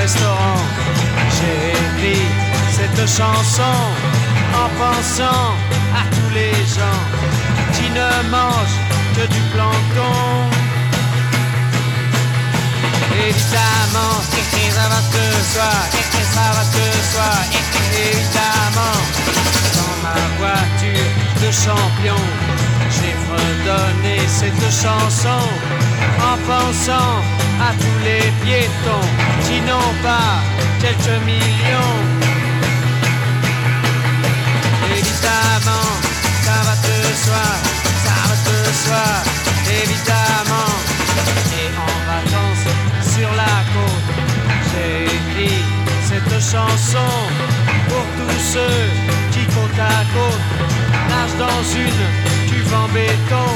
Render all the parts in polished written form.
restaurant. J'ai écrit cette chanson en pensant à tous les gens qui ne mangent que du plancton. Évidemment, ça va ce soir, ça va ce soir. Évidemment, dans ma voiture de champion, j'ai fredonné cette chanson en pensant à tous les piétons qui n'ont pas quelques millions. Évidemment, ça va ce soir, ça va ce soir. Évidemment, et en vacances sur la côte, j'ai écrit cette chanson pour tous ceux qui côte à côte nagent dans une cuve en béton.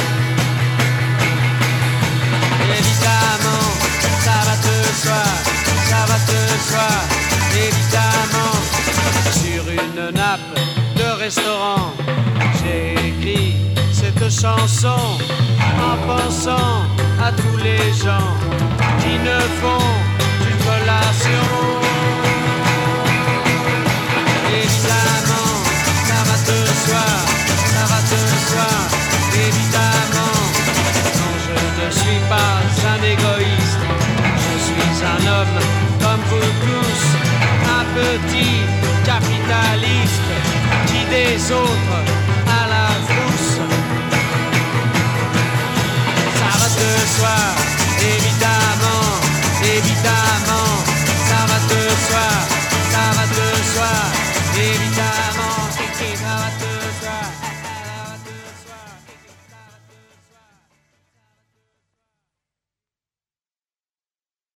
Évidemment, ça va ce soir, ça va ce soir. Évidemment, sur une nappe de restaurant, j'ai écrit cette chanson en pensant à tous les gens qui ne font qu'une collation. Évidemment, ça va ce soir, ça va ce soir. Évidemment, non, je ne suis pas un égoïste. Je suis un homme comme vous tous, un petit capitaliste qui des autres à la frousse. Ça va ce soir, évidemment, évidemment, ça va ce soir.